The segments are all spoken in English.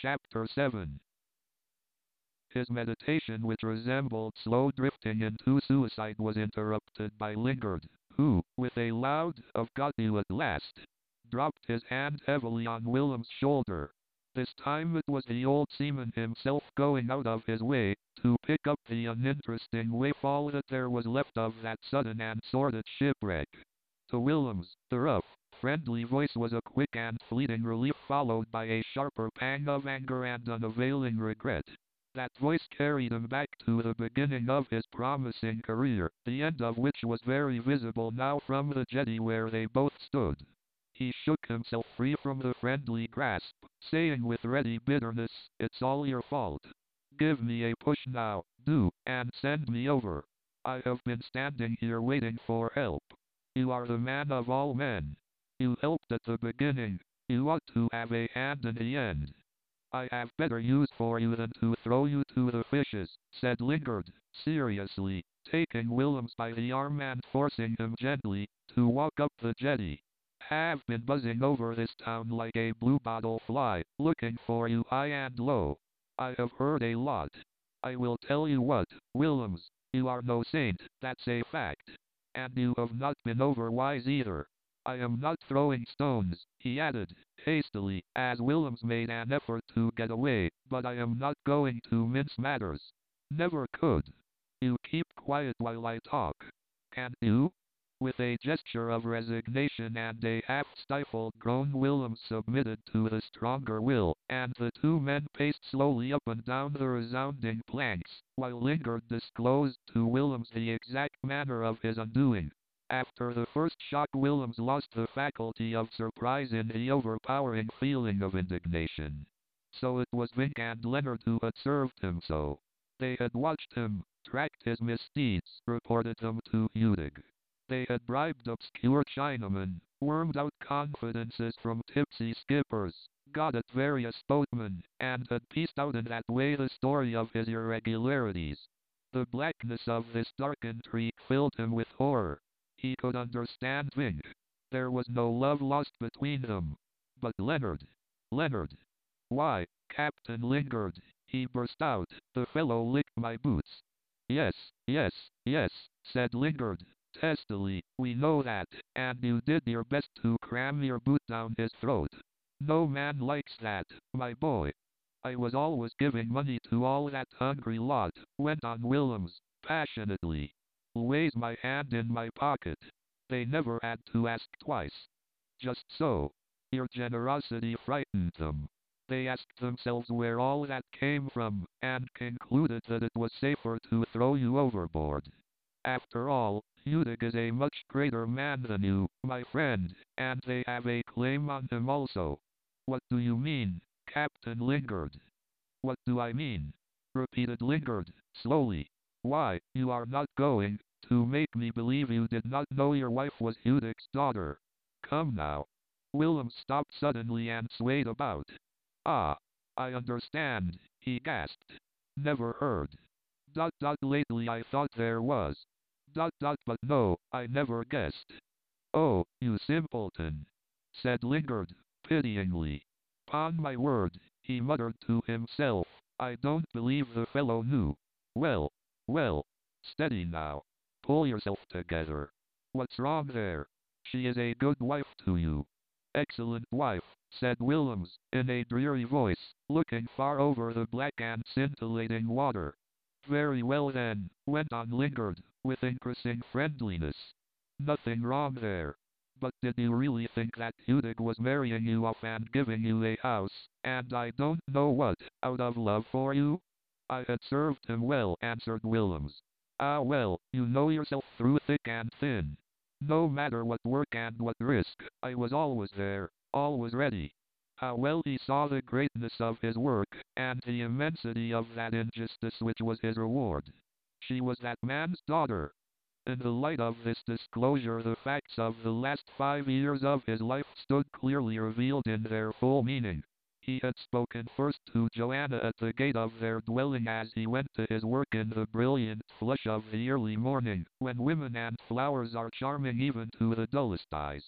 Chapter 7. His meditation, which resembled slow drifting into suicide, was interrupted by Lingard, who, with a loud "I've got you at last," dropped his hand heavily on Willem's shoulder. This time it was the old seaman himself, going out of his way to pick up the uninteresting waif, all that there was left of that sudden and sordid shipwreck. To Willem's, the rough, friendly voice was a quick and fleeting relief, followed by a sharper pang of anger and unavailing regret. That voice carried him back to the beginning of his promising career, the end of which was very visible now from the jetty where they both stood. He shook himself free from the friendly grasp, saying with ready bitterness, "It's all your fault. Give me a push now, do, and send me over. I have been standing here waiting for help. You are the man of all men. You helped at the beginning. You ought to have a hand in the end. I have better use for you than to throw you to the fishes," said Lingard, seriously, taking Willems by the arm and forcing him gently to walk up the jetty. "Have been buzzing over this town like a bluebottle fly, looking for you high and low. I have heard a lot. I will tell you what, Willems, you are no saint, that's a fact. And you have not been over wise either. I am not throwing stones," he added, hastily, as Willems made an effort to get away, "but I am not going to mince matters. Never could. You keep quiet while I talk. Can't you?" With a gesture of resignation and a half-stifled groan, Willems submitted to the stronger will, and the two men paced slowly up and down the resounding planks, while Lingard disclosed to Willems the exact manner of his undoing. After the first shock, Willems lost the faculty of surprise in the overpowering feeling of indignation. So it was Vink and Leonard who had served him so. They had watched him, tracked his misdeeds, reported them to Udig. They had bribed obscure Chinamen, wormed out confidences from tipsy skippers, got at various boatmen, and had pieced out in that way the story of his irregularities. The blackness of this dark intrigue filled him with horror. He could understand Vink. There was no love lost between them. But Leonard. "Why, Captain Lingard," he burst out, "the fellow licked my boots." Yes, said Lingard, testily, "we know that, and you did your best to cram your boot down his throat. No man likes that, my boy." "I was always giving money to all that hungry lot," went on Willems, passionately. "Always my hand in my pocket. They never had to ask twice. Just so. Your generosity frightened them. They asked themselves where all that came from, and concluded that it was safer to throw you overboard. After all, Udig is a much greater man than you, my friend, and they have a claim on him also." "What do you mean, Captain Lingard?" "What do I mean?" repeated Lingard, slowly. "Why, you are not going to make me believe you did not know your wife was Udig's daughter. Come now." Willem stopped suddenly and swayed about. "Ah, I understand," he gasped. "Never heard. Lately I thought there was. But no, I never guessed." "Oh, you simpleton," said Lingard, pityingly. "'Pon my word," he muttered to himself, "I don't believe the fellow knew. Well, steady now. Pull yourself together. What's wrong there? She is a good wife to you." "Excellent wife," said Willems, in a dreary voice, looking far over the black and scintillating water. "Very well then," went on Lingard, with increasing friendliness. "Nothing wrong there. But did you really think that Udig was marrying you off and giving you a house, and I don't know what, out of love for you?" "I had served him well," answered Willems. "Ah well, you know yourself through thick and thin. No matter what work and what risk, I was always there, always ready." How well he saw the greatness of his work, and the immensity of that injustice which was his reward. She was that man's daughter. In the light of this disclosure, the facts of the last 5 years of his life stood clearly revealed in their full meaning. He had spoken first to Joanna at the gate of their dwelling as he went to his work in the brilliant flush of the early morning, when women and flowers are charming even to the dullest eyes.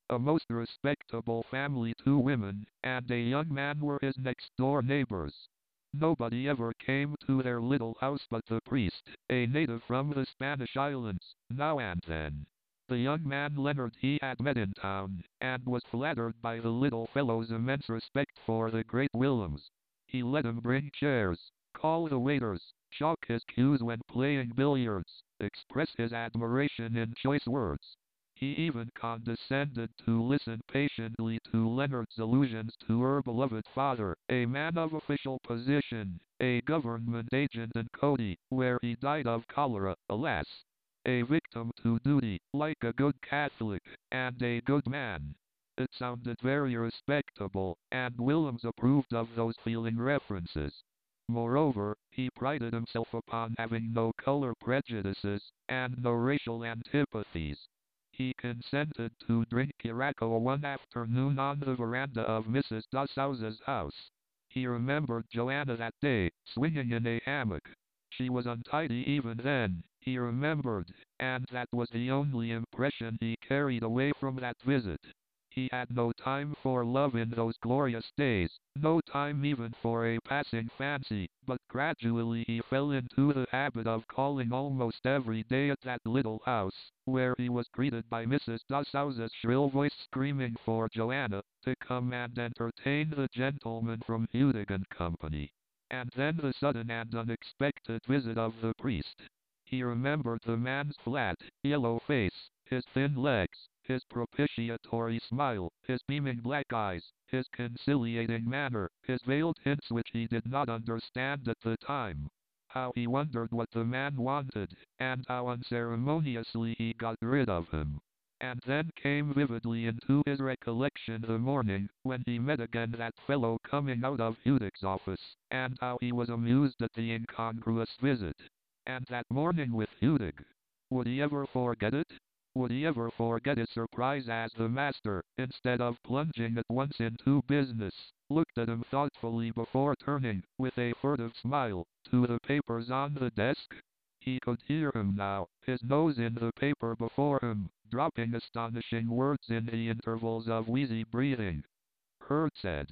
A most respectable family, 2 women, and a young man were his next-door neighbors. Nobody ever came to their little house but the priest, a native from the Spanish islands, now and then. The young man Leonard he had met in town, and was flattered by the little fellow's immense respect for the great Willems. He let him bring chairs, call the waiters, chalk his cues when playing billiards, express his admiration in choice words. He even condescended to listen patiently to Leonard's allusions to her beloved father, a man of official position, a government agent in Cody, where he died of cholera, alas. A victim to duty, like a good Catholic, and a good man. It sounded very respectable, and Willems approved of those feeling references. Moreover, he prided himself upon having no color prejudices, and no racial antipathies. He consented to drink Curaçao one afternoon on the veranda of Mrs. Dessau's house. He remembered Joanna that day, swinging in a hammock. She was untidy even then, he remembered, and that was the only impression he carried away from that visit. He had no time for love in those glorious days, no time even for a passing fancy, but gradually he fell into the habit of calling almost every day at that little house, where he was greeted by Mrs. Dessau's shrill voice screaming for Joanna to come and entertain the gentleman from Hudig and Company. And then the sudden and unexpected visit of the priest. He remembered the man's flat, yellow face, his thin legs, his propitiatory smile, his beaming black eyes, his conciliating manner, his veiled hints which he did not understand at the time. How he wondered what the man wanted, and how unceremoniously he got rid of him. And then came vividly into his recollection the morning when he met again that fellow coming out of Hudig's office, and how he was amused at the incongruous visit. And that morning with Hudig. Would he ever forget it? Would he ever forget his surprise as the master, instead of plunging at once into business, looked at him thoughtfully before turning, with a furtive smile, to the papers on the desk? He could hear him now, his nose in the paper before him, dropping astonishing words in the intervals of wheezy breathing. Heard said.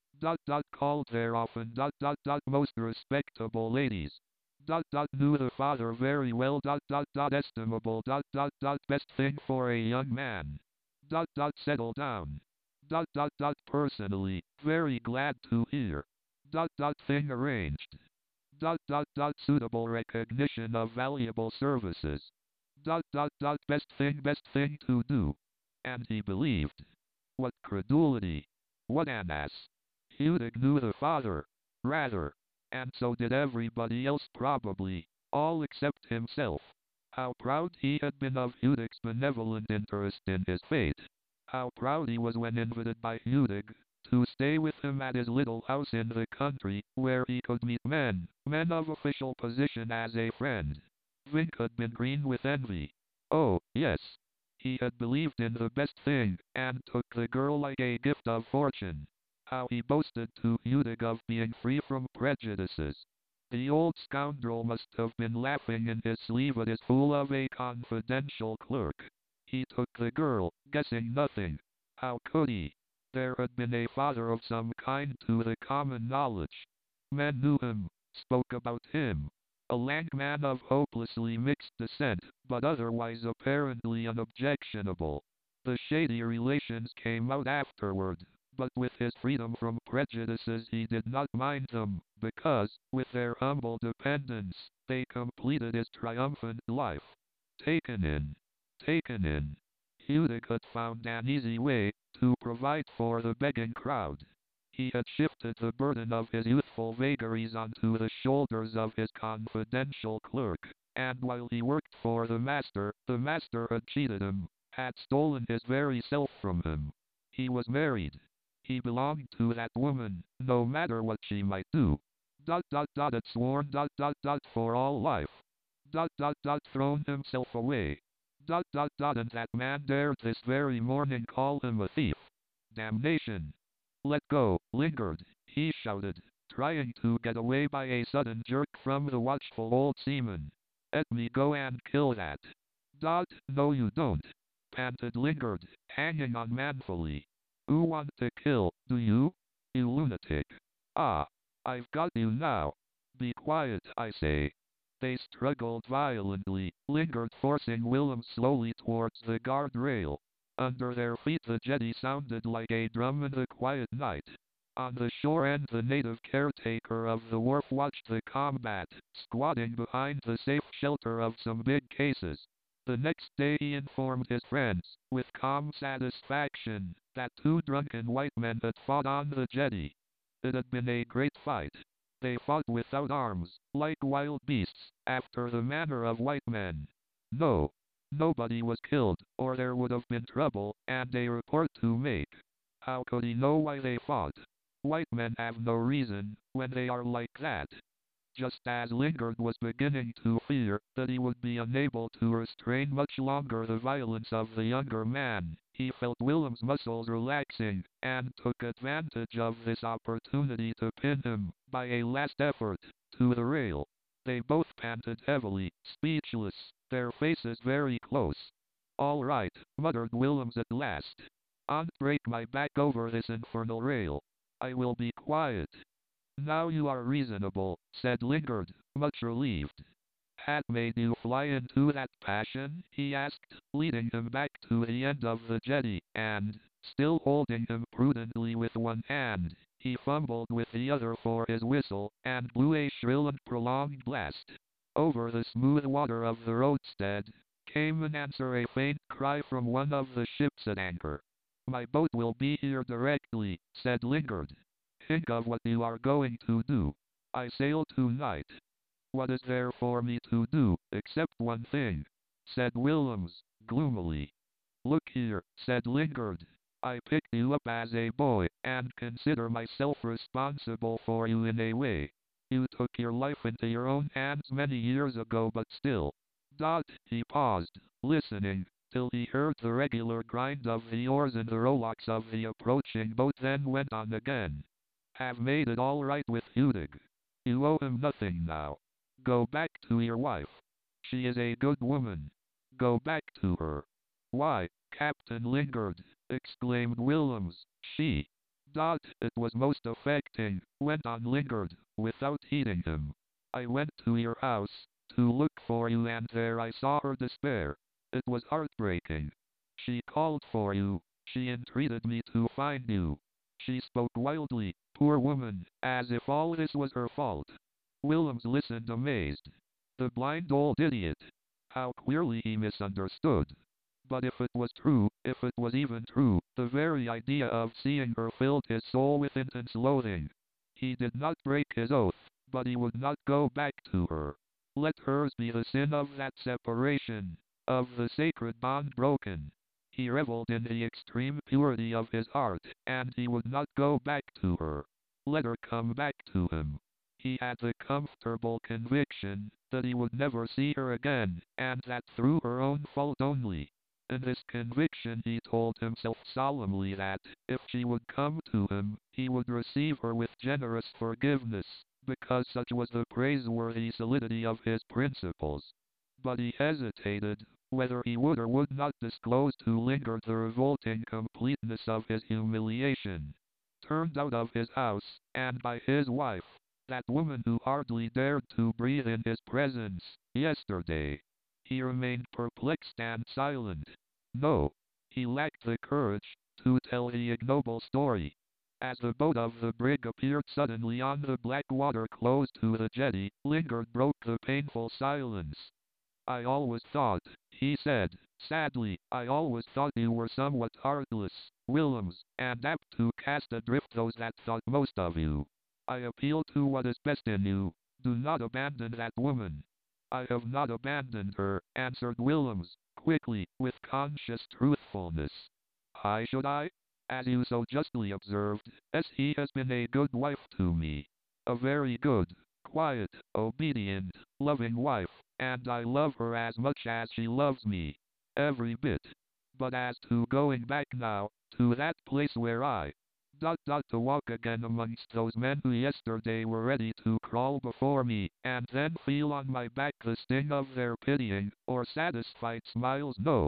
Called there often. Most respectable ladies. Knew the father very well. Estimable. Best thing for a young man. Settle down. Personally, very glad to hear. Thing arranged. Suitable recognition of valuable services. Best thing to do. And he believed. What credulity. What an ass. Hudig knew the father. Rather. And so did everybody else probably. All except himself. How proud he had been of Hudig's benevolent interest in his fate. How proud he was when invited by Hudig to stay with him at his little house in the country, where he could meet men of official position as a friend. Vink had been green with envy. Oh, yes. He had believed in the best thing, and took the girl like a gift of fortune. How he boasted to Hudig of being free from prejudices. The old scoundrel must have been laughing in his sleeve at his fool of a confidential clerk. He took the girl, guessing nothing. How could he? There had been a father of some kind to the common knowledge. Men knew him, spoke about him. A lank man of hopelessly mixed descent, but otherwise apparently unobjectionable. The shady relations came out afterward, but with his freedom from prejudices he did not mind them, because, with their humble dependence, they completed his triumphant life. Taken in. Taken in. Hudig had found an easy way to provide for the begging crowd. He had shifted the burden of his youthful vagaries onto the shoulders of his confidential clerk, and while he worked for the master had cheated him, had stolen his very self from him. He was married. He belonged to that woman, no matter what she might do. Had sworn for all life. Thrown himself away. And that man dared this very morning call him a thief. Damnation. Let go, lingered, he shouted, trying to get away by a sudden jerk from the watchful old seaman. Let me go and kill that. No you don't. panted Lingard, hanging on manfully. "You want to kill, do you? You lunatic. Ah, I've got you now. Be quiet, I say." They struggled violently, Lingard forcing Willem slowly towards the guardrail. Under their feet the jetty sounded like a drum in the quiet night. On the shore end the native caretaker of the wharf watched the combat, squatting behind the safe shelter of some big cases. The next day he informed his friends, with calm satisfaction, that two drunken white men had fought on the jetty. It had been a great fight. They fought without arms, like wild beasts, after the manner of white men. No, nobody was killed, or there would have been trouble, and a report to make. How could he know why they fought? White men have no reason, when they are like that. Just as Lingard was beginning to fear that he would be unable to restrain much longer the violence of the younger man, he felt Willem's muscles relaxing, and took advantage of this opportunity to pin him, by a last effort, to the rail. They both panted heavily, speechless, their faces very close. "All right," muttered Willems at last. "I'll break my back over this infernal rail. I will be quiet." "Now you are reasonable," said Lingard, much relieved. "Had made you fly into that passion?" he asked, leading him back to the end of the jetty, and, still holding him prudently with one hand, he fumbled with the other for his whistle, and blew a shrill and prolonged blast. Over the smooth water of the roadstead came in answer a faint cry from one of the ships at anchor. "My boat will be here directly," said Lingard. "Think of what you are going to do. I sail tonight." "What is there for me to do, except one thing?" said Willems, gloomily. "Look here," said Lingard. "I picked you up as a boy, and consider myself responsible for you in a way. You took your life into your own hands many years ago, but still." He paused, listening, till he heard the regular grind of the oars in the rowlocks of the approaching boat, then went on again. "Have made it all right with Hudig. You owe him nothing now. Go back to your wife. She is a good woman. Go back to her." "Why, Captain Lingard," exclaimed Willems, "she—" "It was most affecting," went on Lingard, without heeding him. "I went to your house, to look for you, and there I saw her despair. It was heartbreaking. She called for you, she entreated me to find you. She spoke wildly, poor woman, as if all this was her fault." Willems listened amazed. The blind old idiot! How clearly he misunderstood. But if it was true, if it was even true, the very idea of seeing her filled his soul with intense loathing. He did not break his oath, but he would not go back to her. Let hers be the sin of that separation, of the sacred bond broken. He reveled in the extreme purity of his heart, and he would not go back to her. Let her come back to him. He had the comfortable conviction that he would never see her again, and that through her own fault only. In this conviction he told himself solemnly that, if she would come to him, he would receive her with generous forgiveness, because such was the praiseworthy solidity of his principles. But he hesitated, whether he would or would not disclose to Lingard the revolting completeness of his humiliation. Turned out of his house, and by his wife, that woman who hardly dared to breathe in his presence, yesterday. He remained perplexed and silent. No, he lacked the courage to tell the ignoble story. As the boat of the brig appeared suddenly on the black water close to the jetty, Lingard broke the painful silence. "I always thought," he said, sadly, "I always thought you were somewhat heartless, Willems, and apt to cast adrift those that thought most of you. I appeal to what is best in you. Do not abandon that woman." "I have not abandoned her," answered Willems, quickly, with conscious truthfulness. "Why should I? As you so justly observed, she has been a good wife to me. A very good, quiet, obedient, loving wife, and I love her as much as she loves me. Every bit. But as to going back now, to that place where to walk again amongst those men who yesterday were ready to crawl before me, and then feel on my back the sting of their pitying, or satisfied smiles, no.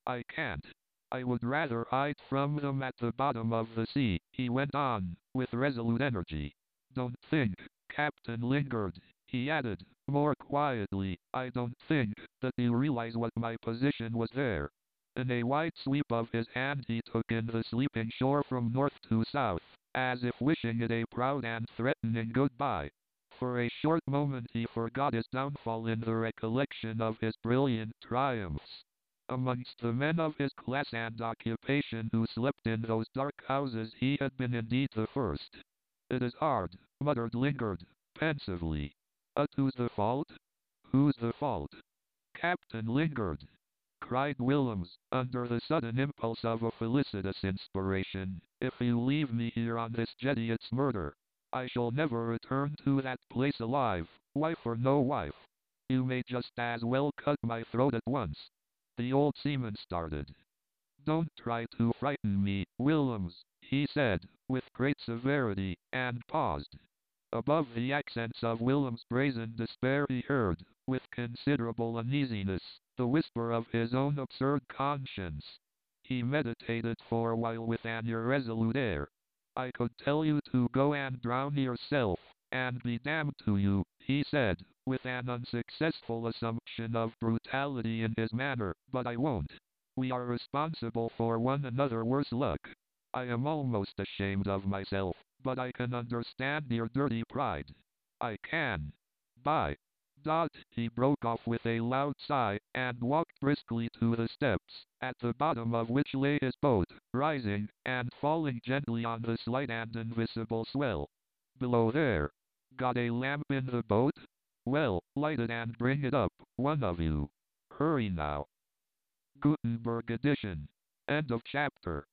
I can't. I would rather hide from them at the bottom of the sea, he went on, with resolute energy. Don't think, Captain Lingard, he added, more quietly, I don't think that you realize what my position was there. In a wide sweep of his hand he took in the sleeping shore from north to south, as if wishing it a proud and threatening goodbye. For a short moment he forgot his downfall in the recollection of his brilliant triumphs. Amongst the men of his class and occupation who slept in those dark houses he had been indeed the first. It is hard, muttered Lingard, pensively. Who's the fault? Who's the fault? Captain Lingard, cried Willems, under the sudden impulse of a felicitous inspiration. If you leave me here on this jetty it's murder. I shall never return to that place alive, wife or no wife. You may just as well cut my throat at once. The old seaman started. Don't try to frighten me, Willems, he said, with great severity, and paused. Above the accents of Willem's brazen despair he heard, with considerable uneasiness, the whisper of his own absurd conscience. He meditated for a while with an irresolute air. I could tell you to go and drown yourself, and be damned to you, he said, with an unsuccessful assumption of brutality in his manner, but I won't. We are responsible for one another worse luck. I am almost ashamed of myself, but I can understand your dirty pride. I can. By Dot, he broke off with a loud sigh, and walked briskly to the steps, at the bottom of which lay his boat, rising, and falling gently on the slight and invisible swell. Below there. Got a lamp in the boat? Well, light it and bring it up, one of you. Hurry now. Gutenberg edition. End of chapter.